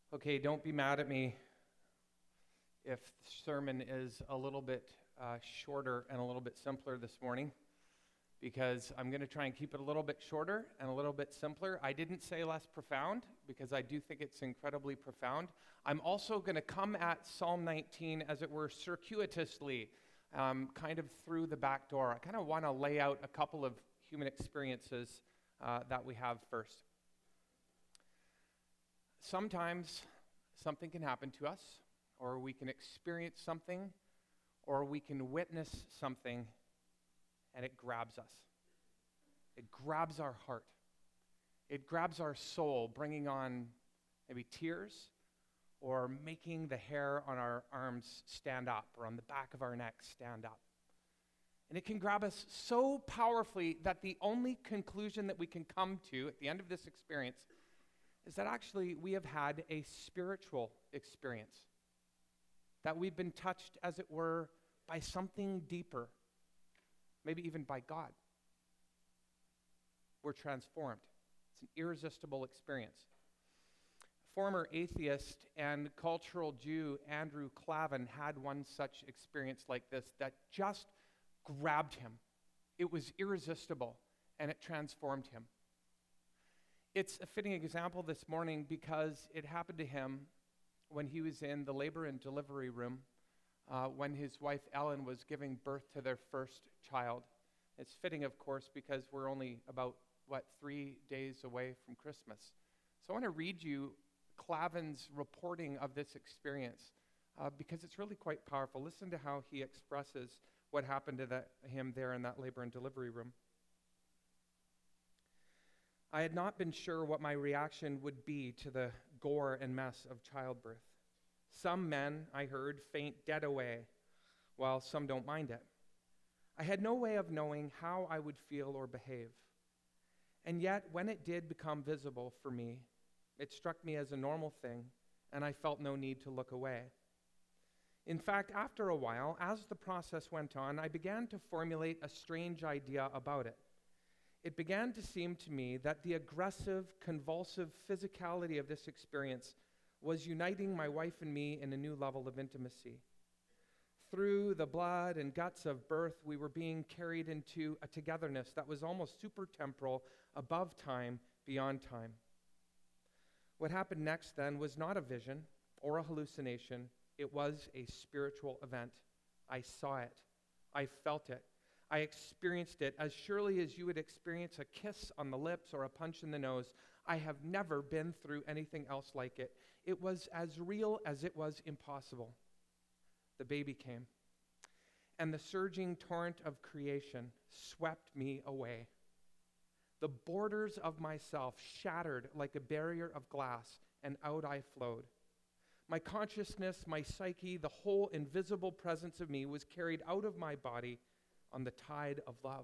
Okay, don't be mad at me if the sermon is a little bit shorter and a little bit simpler this morning, because I'm going to try and keep it a little bit shorter and a little bit simpler. I didn't say less profound, because I do think it's incredibly profound. I'm also going to come at Psalm 19, as it were, circuitously, kind of through the back door. I kind of want to lay out a couple of human experiences that we have first. Sometimes something can happen to us, or we can experience something, or we can witness something, and it grabs us. It grabs our heart. It grabs our soul, bringing on maybe tears, or making the hair on our arms stand up, or on the back of our neck stand up. And it can grab us so powerfully that the only conclusion that we can come to at the end of this experience is that actually we have had a spiritual experience, that we've been touched, as it were, by something deeper, maybe even by God. We're transformed. It's an irresistible experience. Former atheist and cultural Jew Andrew Klavan had one such experience like this that just grabbed him. It was irresistible, and it transformed him. It's a fitting example this morning because it happened to him when he was in the labor and delivery room when his wife Ellen was giving birth to their first child. It's fitting, of course, because we're only about, 3 days away from Christmas. So I want to read you Klavan's reporting of this experience because it's really quite powerful. Listen to how he expresses what happened to him there in that labor and delivery room. I had not been sure what my reaction would be to the gore and mess of childbirth. Some men, I heard, faint dead away, while some don't mind it. I had no way of knowing how I would feel or behave. And yet, when it did become visible for me, it struck me as a normal thing, and I felt no need to look away. In fact, after a while, as the process went on, I began to formulate a strange idea about it. It began to seem to me that the aggressive, convulsive physicality of this experience was uniting my wife and me in a new level of intimacy. Through the blood and guts of birth, we were being carried into a togetherness that was almost supertemporal, above time, beyond time. What happened next then was not a vision or a hallucination. It was a spiritual event. I saw it. I felt it. I experienced it as surely as you would experience a kiss on the lips or a punch in the nose. I have never been through anything else like it. It was as real as it was impossible. The baby came, and the surging torrent of creation swept me away. The borders of myself shattered like a barrier of glass, and out I flowed. My consciousness, my psyche, the whole invisible presence of me was carried out of my body on the tide of love.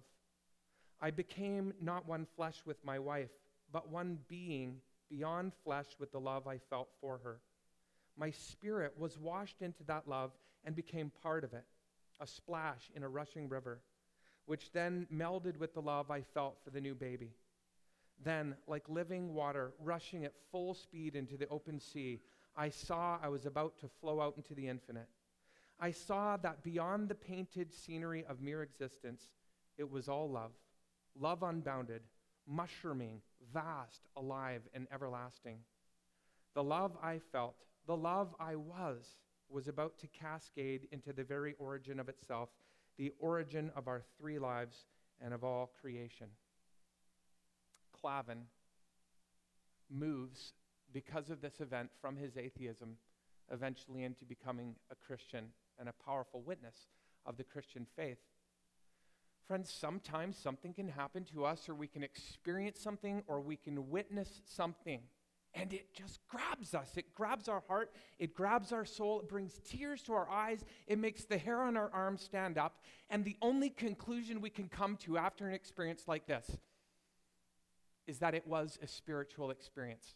I became not one flesh with my wife, but one being beyond flesh with the love I felt for her. My spirit was washed into that love and became part of it, a splash in a rushing river, which then melded with the love I felt for the new baby. Then, like living water rushing at full speed into the open sea, I saw I was about to flow out into the infinite. I saw that beyond the painted scenery of mere existence, it was all love, love unbounded, mushrooming, vast, alive, and everlasting. The love I felt, the love I was about to cascade into the very origin of itself, the origin of our three lives and of all creation. Klavan moves, because of this event, from his atheism eventually into becoming a Christian and a powerful witness of the Christian faith. Friends, sometimes something can happen to us, or we can experience something, or we can witness something, and it just grabs us. It grabs our heart. It grabs our soul. It brings tears to our eyes. It makes the hair on our arms stand up. And the only conclusion we can come to after an experience like this is that it was a spiritual experience.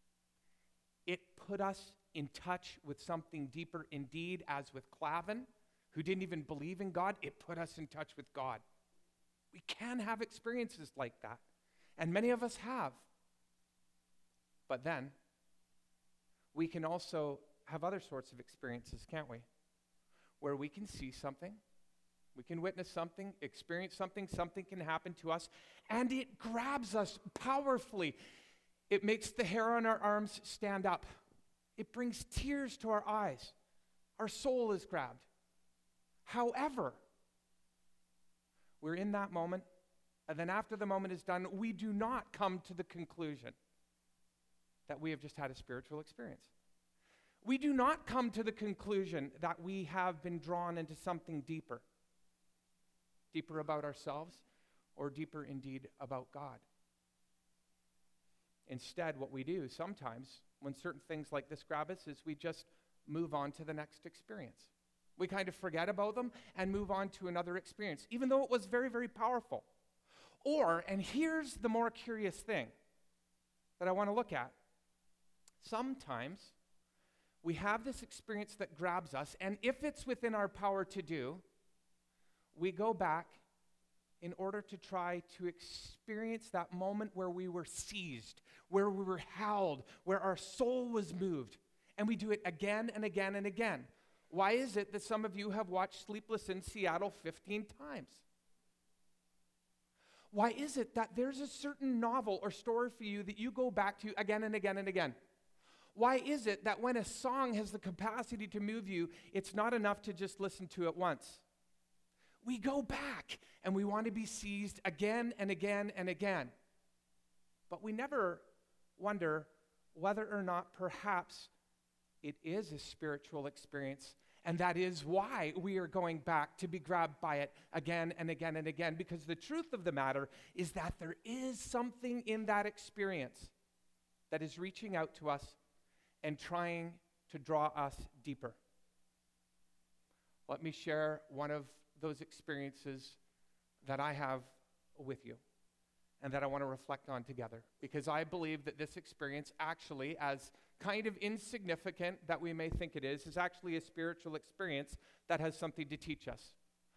It put us in touch with something deeper. Indeed, as with Klavan, who didn't even believe in God, it put us in touch with God. We can have experiences like that, and many of us have. But then, we can also have other sorts of experiences, can't we? Where we can see something, we can witness something, experience something, something can happen to us, and it grabs us powerfully. It makes the hair on our arms stand up. It brings tears to our eyes. Our soul is grabbed. However, we're in that moment, and then after the moment is done, we do not come to the conclusion that we have just had a spiritual experience. We do not come to the conclusion that we have been drawn into something deeper about ourselves, or deeper indeed about God. Instead, what we do sometimes when certain things like this grab us is we just move on to the next experience. We kind of forget about them and move on to another experience, even though it was very, very powerful. Or, and here's the more curious thing that I want to look at, sometimes we have this experience that grabs us, and if it's within our power to do, we go back in order to try to experience that moment where we were seized, where we were held, where our soul was moved. And we do it again and again and again. Why is it that some of you have watched Sleepless in Seattle 15 times? Why is it that there's a certain novel or story for you that you go back to again and again and again? Why is it that when a song has the capacity to move you, it's not enough to just listen to it once? We go back and we want to be seized again and again and again. But we never wonder whether or not perhaps it is a spiritual experience, and that is why we are going back to be grabbed by it again and again and again, because the truth of the matter is that there is something in that experience that is reaching out to us and trying to draw us deeper. Let me share one of those experiences that I have with you and that I want to reflect on together, because I believe that this experience actually, as kind of insignificant that we may think it is actually a spiritual experience that has something to teach us.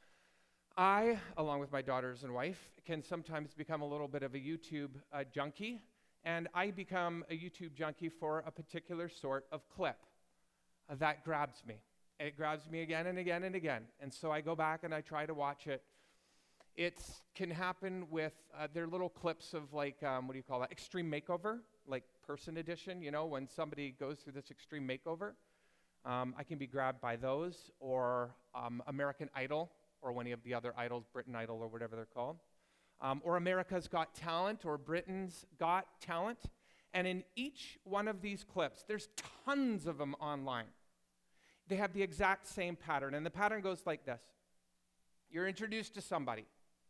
I, along with my daughters and wife, can sometimes become a little bit of a YouTube junkie, and I become a YouTube junkie for a particular sort of clip that grabs me. It grabs me again and again and again, and so I go back and I try to watch it. It can happen with, they're little clips of like, Extreme Makeover, like Person Edition, you know, when somebody goes through this extreme makeover. I can be grabbed by those, or American Idol, or any of the other idols, Britain Idol, or whatever they're called. Or America's Got Talent, or Britain's Got Talent. And in each one of these clips, there's tons of them online. They have the exact same pattern, and the pattern goes like this. You're introduced to somebody,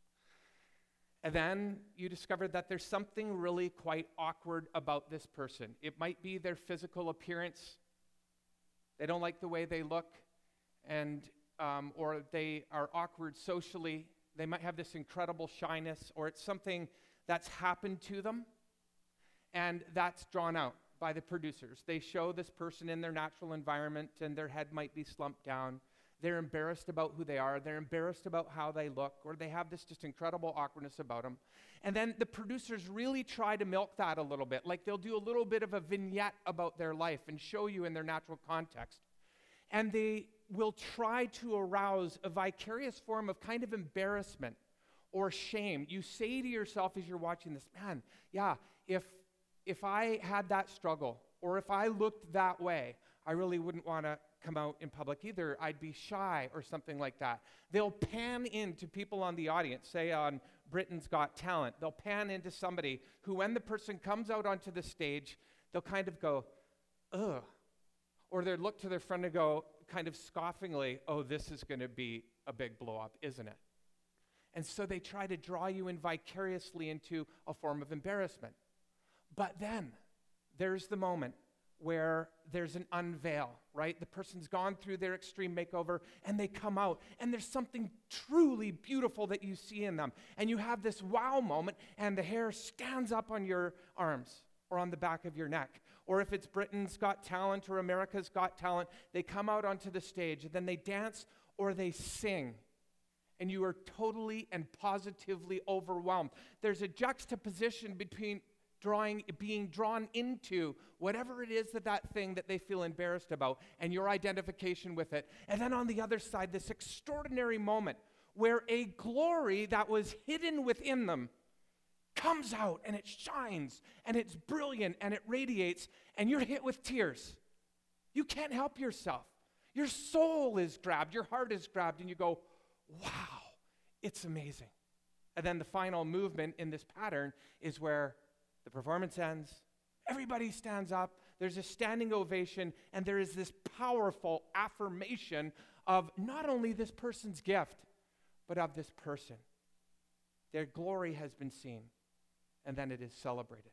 and then you discover that there's something really quite awkward about this person. It might be their physical appearance. They don't like the way they look, and or they are awkward socially. They might have this incredible shyness, or it's something that's happened to them, and that's drawn out by the producers. They show this person in their natural environment, and their head might be slumped down. They're embarrassed about who they are. They're embarrassed about how they look, or they have this just incredible awkwardness about them. And then the producers really try to milk that a little bit. Like they'll do a little bit of a vignette about their life and show you in their natural context. And they will try to arouse a vicarious form of kind of embarrassment or shame. You say to yourself as you're watching this, man, yeah, if I had that struggle, or if I looked that way, I really wouldn't want to come out in public either. I'd be shy or something like that. They'll pan into people on the audience, say on Britain's Got Talent. They'll pan into somebody who, when the person comes out onto the stage, they'll kind of go, ugh. Or they'll look to their friend and go, kind of scoffingly, oh, this is going to be a big blow up, isn't it? And so they try to draw you in vicariously into a form of embarrassment. But then there's the moment where there's an unveil, right? The person's gone through their extreme makeover, and they come out, and there's something truly beautiful that you see in them. And you have this wow moment, and the hair stands up on your arms or on the back of your neck. Or if it's Britain's Got Talent or America's Got Talent, they come out onto the stage, and then they dance or they sing. And you are totally and positively overwhelmed. There's a juxtaposition between being drawn into whatever it is that thing that they feel embarrassed about and your identification with it. And then on the other side, this extraordinary moment where a glory that was hidden within them comes out and it shines and it's brilliant and it radiates and you're hit with tears. You can't help yourself. Your soul is grabbed, your heart is grabbed, and you go, wow, it's amazing. And then the final movement in this pattern is where the performance ends, everybody stands up, there's a standing ovation, and there is this powerful affirmation of not only this person's gift, but of this person. Their glory has been seen, and then it is celebrated.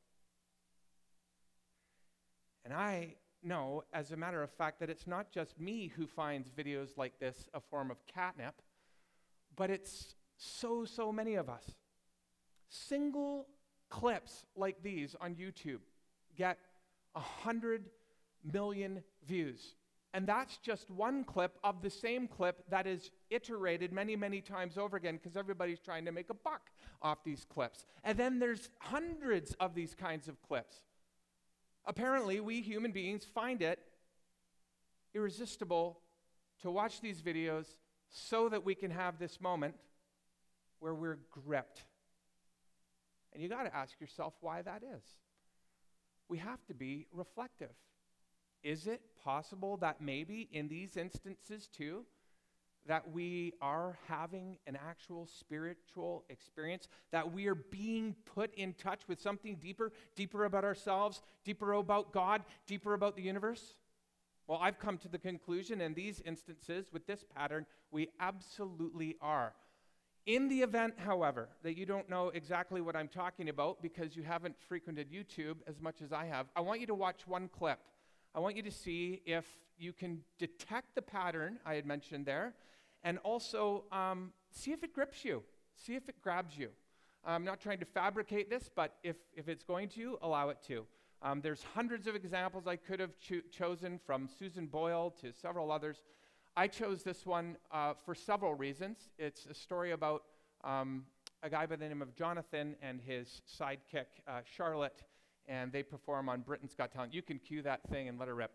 And I know, as a matter of fact, that it's not just me who finds videos like this a form of catnip, but it's so many of us. Single clips like these on YouTube get 100 million views. And that's just one clip of the same clip that is iterated many times over again because everybody's trying to make a buck off these clips. And then there's hundreds of these kinds of clips. Apparently, we human beings find it irresistible to watch these videos so that we can have this moment where we're gripped. And you got to ask yourself why that is. We have to be reflective. Is it possible that maybe in these instances too, that we are having an actual spiritual experience, that we are being put in touch with something deeper about ourselves, deeper about God, deeper about the universe? Well, I've come to the conclusion in these instances with this pattern, we absolutely are. In the event, however, that you don't know exactly what I'm talking about because you haven't frequented YouTube as much as I have, I want you to watch one clip. I want you to see if you can detect the pattern I had mentioned there, and also see if it grips you, see if it grabs you. I'm not trying to fabricate this, but if it's going to, allow it to. There's hundreds of examples I could have chosen, from Susan Boyle to several others. I chose this one for several reasons. It's a story about a guy by the name of Jonathan and his sidekick, Charlotte, and they perform on Britain's Got Talent. You can cue that thing and let her rip.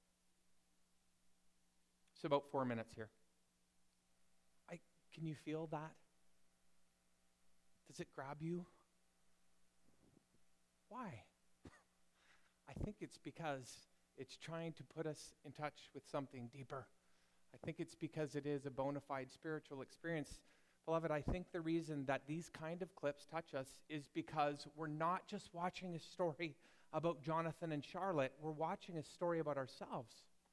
It's about 4 minutes here. Can you feel that? Does it grab you? Why? I think it's because it's trying to put us in touch with something deeper. I think it's because it is a bona fide spiritual experience. Beloved, I think the reason that these kind of clips touch us is because we're not just watching a story about Jonathan and Charlotte, we're watching a story about ourselves.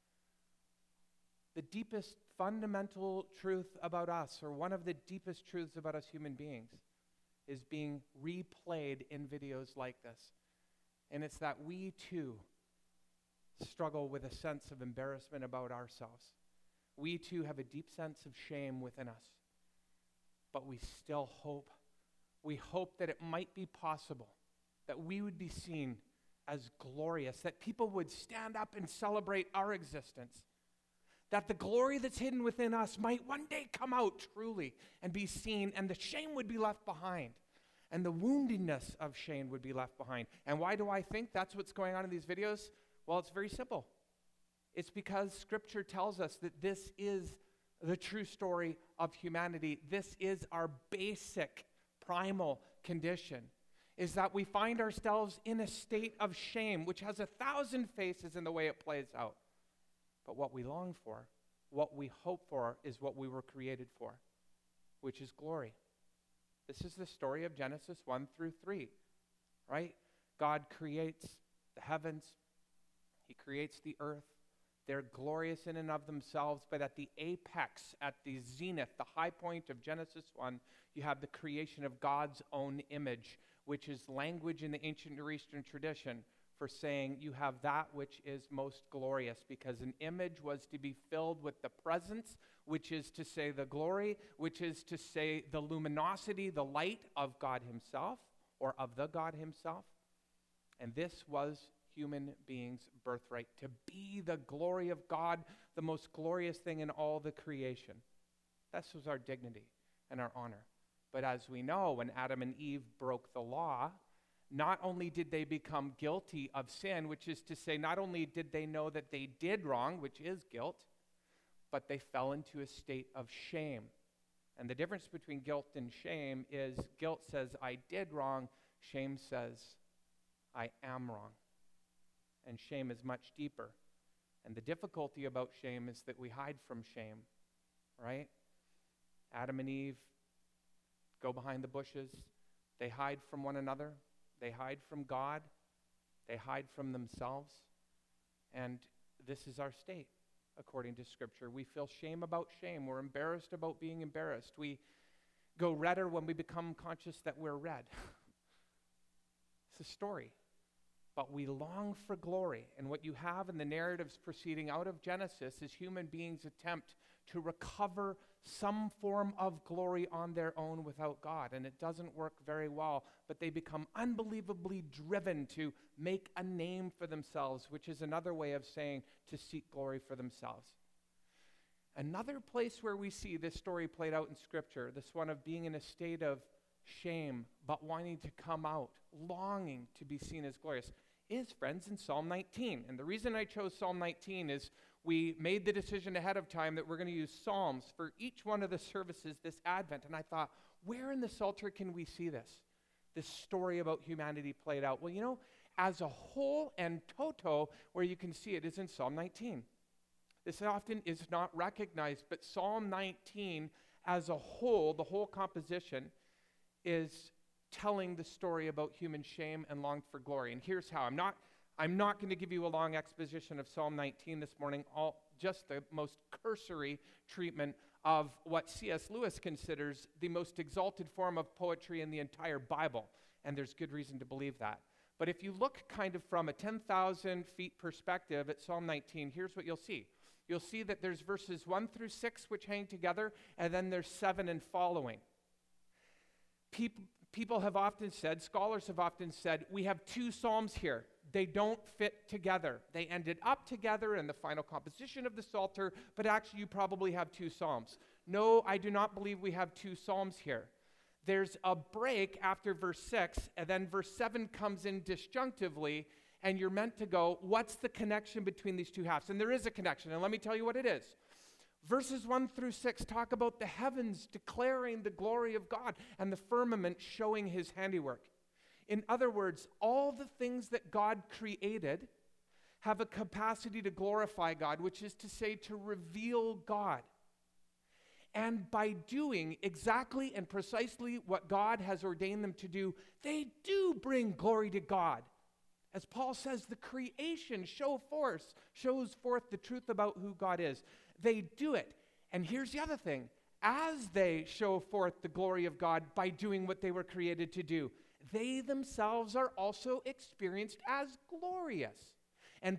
The deepest fundamental truth about us, or one of the deepest truths about us human beings, is being replayed in videos like this. And it's that we too struggle with a sense of embarrassment about ourselves. We too have a deep sense of shame within us. But we still hope. We hope that it might be possible that we would be seen as glorious, that people would stand up and celebrate our existence, that the glory that's hidden within us might one day come out truly and be seen, and the shame would be left behind, and the woundedness of shame would be left behind. And why do I think that's what's going on in these videos? Well, it's very simple. It's because Scripture tells us that this is the true story of humanity. This is our basic, primal condition, is that we find ourselves in a state of shame, which has 1,000 faces in the way it plays out. But what we long for, what we hope for, is what we were created for, which is glory. This is the story of Genesis 1 through 3, right? God creates the heavens. He creates the earth. They're glorious in and of themselves, but at the apex, at the zenith, the high point of Genesis 1, you have the creation of God's own image, which is language in the ancient Near Eastern tradition for saying you have that which is most glorious, because an image was to be filled with the presence, which is to say the glory, which is to say the luminosity, the light of God himself, or of the God himself. And this was human beings' birthright, to be the glory of God, the most glorious thing in all the creation. This was our dignity and our honor. But as we know, when Adam and Eve broke the law, not only did they become guilty of sin, which is to say, not only did they know that they did wrong, which is guilt, but they fell into a state of shame. And the difference between guilt and shame is guilt says, I did wrong. Shame says, I am wrong. And shame is much deeper. And the difficulty about shame is that we hide from shame, right? Adam and Eve go behind the bushes. They hide from one another. They hide from God. They hide from themselves. And this is our state, according to Scripture. We feel shame about shame. We're embarrassed about being embarrassed. We go redder when we become conscious that we're red. It's a story. But we long for glory. And what you have in the narratives proceeding out of Genesis is human beings attempt to recover some form of glory on their own without God. And it doesn't work very well, but they become unbelievably driven to make a name for themselves, which is another way of saying to seek glory for themselves. Another place where we see this story played out in Scripture, this one of being in a state of shame, but wanting to come out, longing to be seen as glorious, is, friends, in Psalm 19. And the reason I chose Psalm 19 is we made the decision ahead of time that we're going to use Psalms for each one of the services this Advent. And I thought, where in the Psalter can we see this story about humanity played out? Well, you know, as a whole and toto, where you can see it is in Psalm 19. This often is not recognized, but Psalm 19 as a whole, the whole composition, is telling the story about human shame and longed for glory. And here's how. I'm not going to give you a long exposition of Psalm 19 this morning, just the most cursory treatment of what C.S. Lewis considers the most exalted form of poetry in the entire Bible. And there's good reason to believe that. But if you look kind of from a 10,000 feet perspective at Psalm 19, here's what you'll see. You'll see that there's verses 1 through 6 which hang together, and then there's 7 and following. People have often said, scholars have often said, we have 2 psalms here. They don't fit together. They ended up together in the final composition of the Psalter, but actually you probably have 2 psalms. No, I do not believe we have 2 psalms here. There's a break after verse 6, and then verse 7 comes in disjunctively, and you're meant to go, what's the connection between these 2 halves? And there is a connection, and let me tell you what it is. Verses 1 through 6 talk about the heavens declaring the glory of God and the firmament showing his handiwork. In other words, all the things that God created have a capacity to glorify God, which is to say to reveal God. And by doing exactly and precisely what God has ordained them to do, they do bring glory to God. As Paul says, the creation shows forth the truth about who God is. They do it. And here's the other thing. As they show forth the glory of God by doing what they were created to do, they themselves are also experienced as glorious. And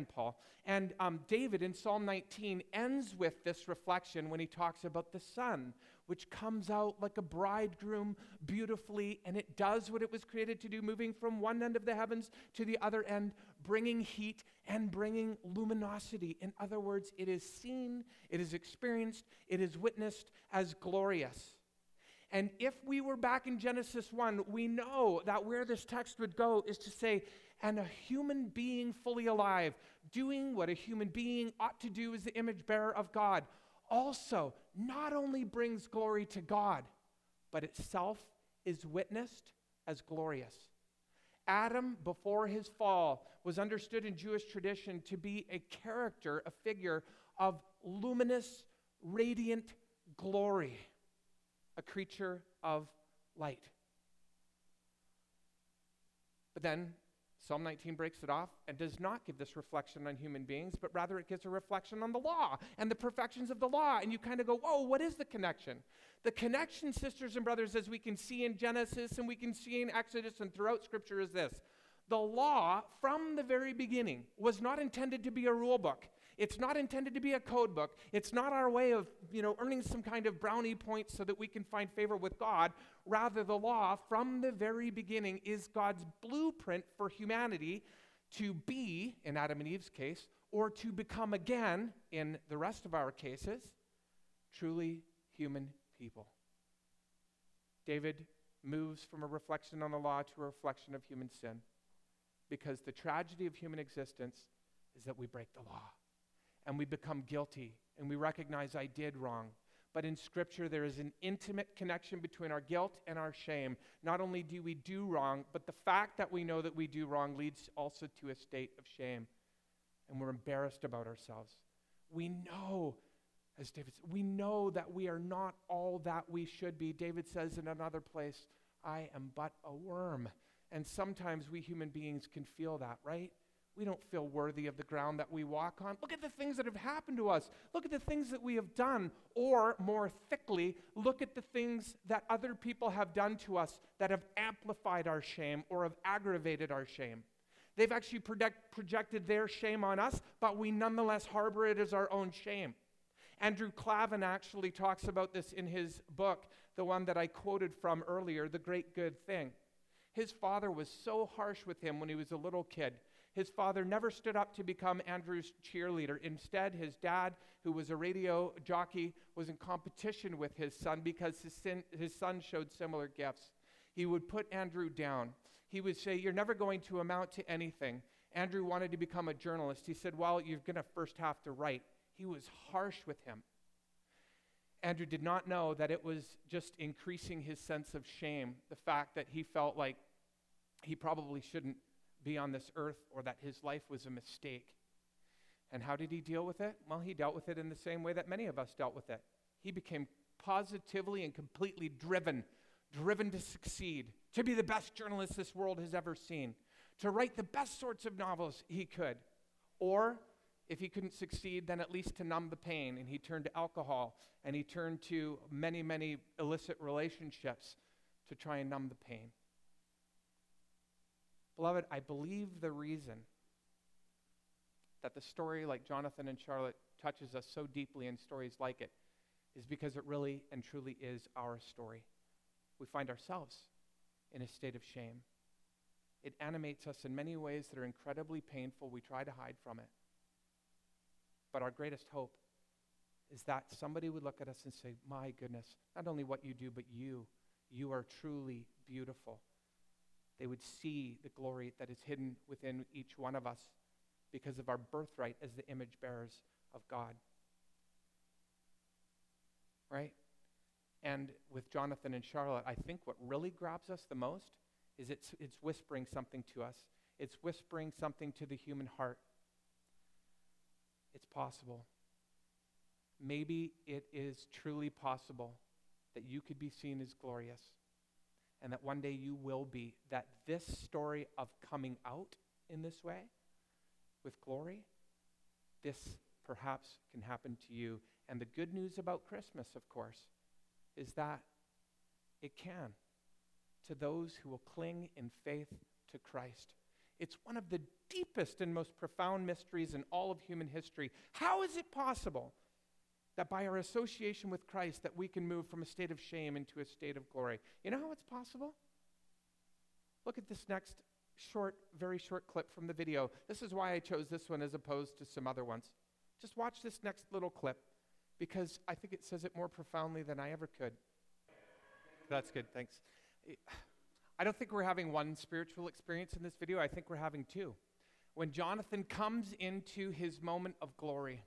David in Psalm 19 ends with this reflection when he talks about the sun, which comes out like a bridegroom beautifully, and it does what it was created to do, moving from one end of the heavens to the other end, bringing heat and bringing luminosity. In other words, it is seen, it is experienced, it is witnessed as glorious. And if we were back in Genesis 1, we know that where this text would go is to say, and a human being fully alive, doing what a human being ought to do as the image bearer of God, also not only brings glory to God, but itself is witnessed as glorious. Adam, before his fall, was understood in Jewish tradition to be a character, a figure of luminous, radiant glory, a creature of light. But then Psalm 19 breaks it off and does not give this reflection on human beings, but rather it gives a reflection on the law and the perfections of the law. And you kind of go, whoa, what is the connection? The connection, sisters and brothers, as we can see in Genesis and we can see in Exodus and throughout Scripture is this. The law, from the very beginning, was not intended to be a rule book. It's not intended to be a code book. It's not our way of, earning some kind of brownie points so that we can find favor with God. Rather, the law, from the very beginning, is God's blueprint for humanity to be, in Adam and Eve's case, or to become again, in the rest of our cases, truly human people. David moves from a reflection on the law to a reflection of human sin. Because the tragedy of human existence is that we break the law and we become guilty and we recognize I did wrong. But in Scripture, there is an intimate connection between our guilt and our shame. Not only do we do wrong, but the fact that we know that we do wrong leads also to a state of shame. And we're embarrassed about ourselves. We know, as David said, we know that we are not all that we should be. David says in another place, I am but a worm. And sometimes we human beings can feel that, right? We don't feel worthy of the ground that we walk on. Look at the things that have happened to us. Look at the things that we have done. Or, more thickly, look at the things that other people have done to us that have amplified our shame or have aggravated our shame. They've actually projected their shame on us, but we nonetheless harbor it as our own shame. Andrew Klavan actually talks about this in his book, the one that I quoted from earlier, The Great Good Thing. His father was so harsh with him when he was a little kid. His father never stood up to become Andrew's cheerleader. Instead, his dad, who was a radio jockey, was in competition with his son because his son showed similar gifts. He would put Andrew down. He would say, you're never going to amount to anything. Andrew wanted to become a journalist. He said, well, you're going to first have to write. He was harsh with him. Andrew did not know that it was just increasing his sense of shame, the fact that he felt like he probably shouldn't be on this earth or that his life was a mistake. And how did he deal with it? Well, he dealt with it in the same way that many of us dealt with it. He became positively and completely driven to succeed, to be the best journalist this world has ever seen, to write the best sorts of novels he could. Or, if he couldn't succeed, then at least to numb the pain. And he turned to alcohol, and he turned to many, many illicit relationships to try and numb the pain. Beloved, I believe the reason that the story like Jonathan and Charlotte touches us so deeply in stories like it is because it really and truly is our story. We find ourselves in a state of shame. It animates us in many ways that are incredibly painful. We try to hide from it. But our greatest hope is that somebody would look at us and say, my goodness, not only what you do, but you are truly beautiful. They would see the glory that is hidden within each one of us because of our birthright as the image bearers of God. Right? And with Jonathan and Charlotte, I think what really grabs us the most is it's whispering something to us. It's whispering something to the human heart. It's possible. Maybe it is truly possible that you could be seen as glorious and that one day you will be, that this story of coming out in this way with glory, this perhaps can happen to you. And the good news about Christmas, of course, is that it can to those who will cling in faith to Christ. It's one of the deepest and most profound mysteries in all of human history. How is it possible that by our association with Christ that we can move from a state of shame into a state of glory? You know how it's possible? Look at this next very short clip from the video. This is why I chose this one as opposed to some other ones. Just watch this next little clip because I think it says it more profoundly than I ever could. That's good, thanks. I don't think we're having one spiritual experience in this video. I think we're having two. When Jonathan comes into his moment of glory,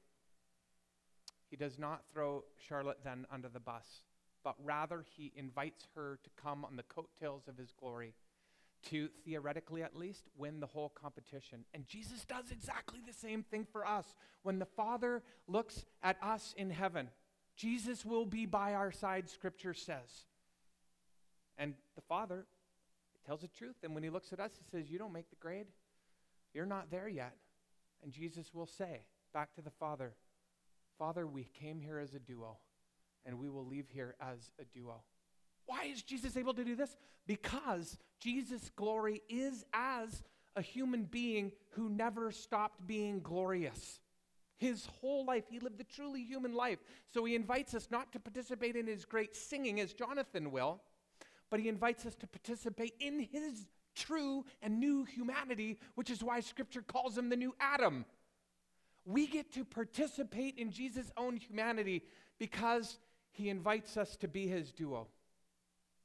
he does not throw Charlotte then under the bus, but rather he invites her to come on the coattails of his glory to, theoretically at least, win the whole competition. And Jesus does exactly the same thing for us. When the Father looks at us in heaven, Jesus will be by our side, Scripture says. And the Father tells the truth. And when he looks at us, he says, you don't make the grade. You're not there yet. And Jesus will say back to the Father, Father, we came here as a duo, and we will leave here as a duo. Why is Jesus able to do this? Because Jesus' glory is as a human being who never stopped being glorious. His whole life, he lived the truly human life. So he invites us not to participate in his great singing as Jonathan will, but he invites us to participate in his true and new humanity, which is why Scripture calls him the new Adam. We get to participate in Jesus' own humanity because he invites us to be his duo.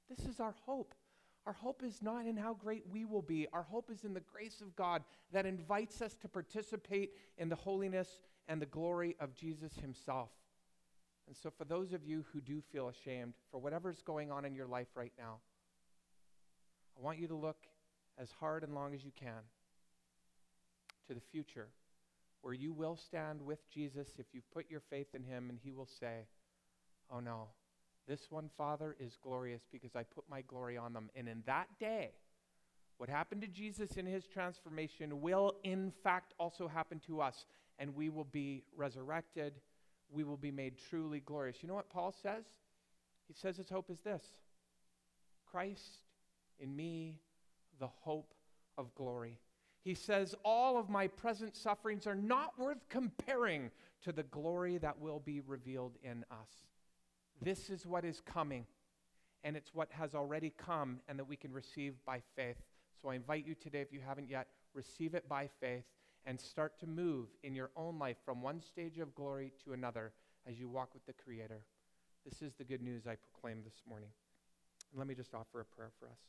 This is our hope. Our hope is not in how great we will be. Our hope is in the grace of God that invites us to participate in the holiness and the glory of Jesus himself. And so for those of you who do feel ashamed for whatever's going on in your life right now, I want you to look as hard and long as you can to the future, where you will stand with Jesus if you've put your faith in him, and he will say, oh no, this one, Father, is glorious because I put my glory on them. And in that day, what happened to Jesus in his transformation will in fact also happen to us, and we will be resurrected. We will be made truly glorious. You know what Paul says? He says his hope is this: Christ in me, the hope of glory. He says all of my present sufferings are not worth comparing to the glory that will be revealed in us. This is what is coming, and it's what has already come and that we can receive by faith. So I invite you today, if you haven't yet, receive it by faith and start to move in your own life from one stage of glory to another as you walk with the Creator. This is the good news I proclaim this morning. And let me just offer a prayer for us.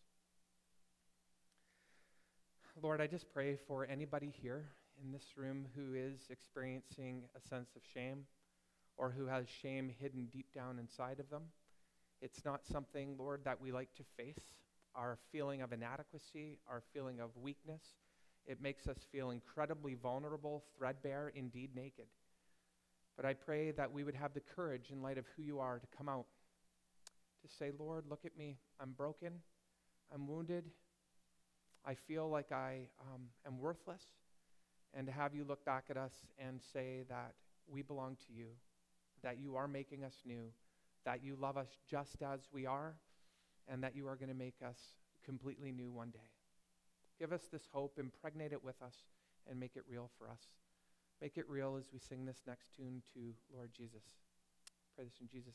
Lord, I just pray for anybody here in this room who is experiencing a sense of shame or who has shame hidden deep down inside of them. It's not something, Lord, that we like to face. Our feeling of inadequacy, our feeling of weakness, it makes us feel incredibly vulnerable, threadbare, indeed naked. But I pray that we would have the courage in light of who you are to come out, to say, Lord, look at me. I'm broken. I'm wounded. I feel like I am worthless. And to have you look back at us and say that we belong to you, that you are making us new, that you love us just as we are, and that you are going to make us completely new one day. Give us this hope, impregnate it with us, and make it real for us. Make it real as we sing this next tune to Lord Jesus. Pray this in Jesus'